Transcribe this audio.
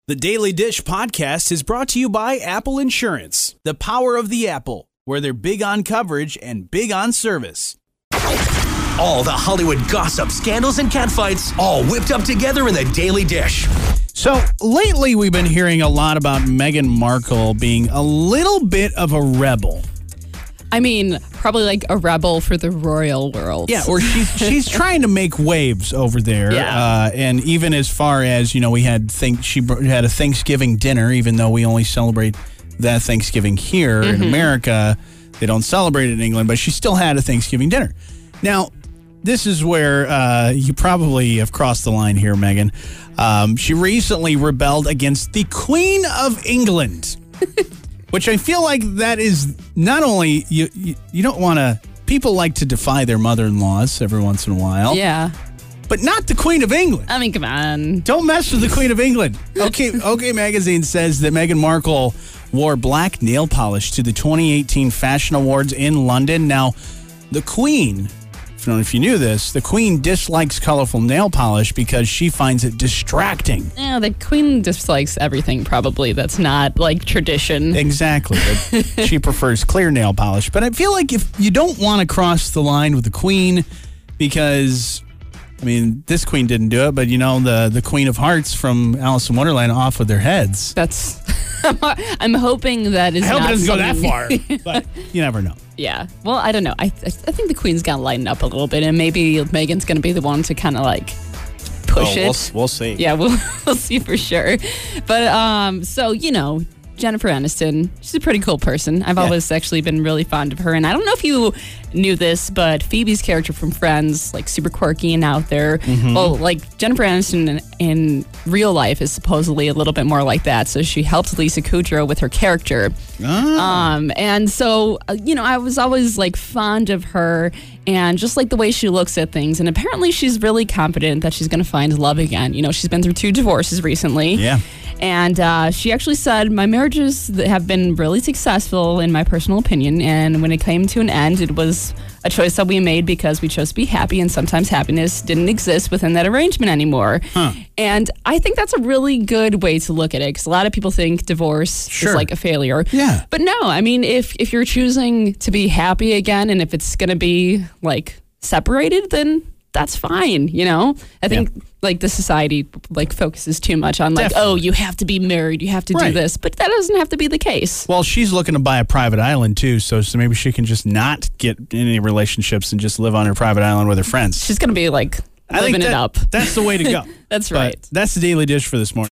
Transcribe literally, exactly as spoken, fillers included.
The Daily Dish podcast is brought to you by Apple Insurance, the power of the Apple, where they're big on coverage and big on service. All the Hollywood gossip, scandals, and catfights all whipped up together in the Daily Dish. So lately we've been hearing a lot about Meghan Markle being a little bit of a rebel. I mean, probably like a rebel for the royal world. Yeah, or she's she's trying to make waves over there. Yeah. Uh, and even as far as, you know, we had think she br- had a Thanksgiving dinner, even though we only celebrate that Thanksgiving here Mm-hmm. in America. They don't celebrate it in England, but she still had a Thanksgiving dinner. Now, this is where uh, you probably have crossed the line here, Megan. Um, she recently rebelled against the Queen of England. Which I feel like that is not only, you you, you don't want to, people like to defy their mother-in-laws every once in a while. Yeah. But not the Queen of England. I mean, come on. Don't mess with the Queen of England. Okay, OK Magazine says that Meghan Markle wore black nail polish to the twenty eighteen Fashion Awards in London. Now, the Queen, I don't know if you knew this, the Queen dislikes colorful nail polish because she finds it distracting. Yeah, the queen dislikes everything probably that's not like tradition. Exactly. But she prefers clear nail polish. But I feel like if you don't want to cross the line with the Queen, because, I mean, this Queen didn't do it, but, you know, the, the Queen of Hearts from Alice in Wonderland off with their heads. That's, I'm hoping that is I hope not it doesn't go that something- far, but you never know. Yeah. Well, I don't know. I, I think the queen's going to lighten up a little bit, and maybe Meghan's going to be the one to kind of like push Oh, it. we'll, we'll see. Yeah, we'll, we'll see for sure. But um, so, you know, Jennifer Aniston, she's a pretty cool person. I've Yeah. always actually been really fond of her. And I don't know if you knew this, but Phoebe's character from Friends, like super quirky and out there. Mm-hmm. Well, like Jennifer Aniston in, in real life is supposedly a little bit more like that. So she helped Lisa Kudrow with her character. Oh. Um, and so, uh, you know, I was always like fond of her and just like the way she looks at things. And apparently she's really confident that she's going to find love again. You know, she's been through two divorces recently. Yeah. And uh, she actually said, my marriages have been really successful in my personal opinion. And when it came to an end, it was a choice that we made because we chose to be happy. And sometimes happiness didn't exist within that arrangement anymore. Huh. And I think that's a really good way to look at it because a lot of people think divorce Sure. is like a failure. Yeah. But no, I mean, if, if you're choosing to be happy again and if it's going to be like separated, then that's fine, you know? I think Yeah. like the society like focuses too much on like, Definitely. oh, you have to be married, you have to Right. do this, but that doesn't have to be the case. Well, she's looking to buy a private island, too, so, so maybe she can just not get any relationships and just live on her private island with her friends. She's going to be like I think living it that- up. That's the way to go. That's But right. that's the Daily Dish for this morning.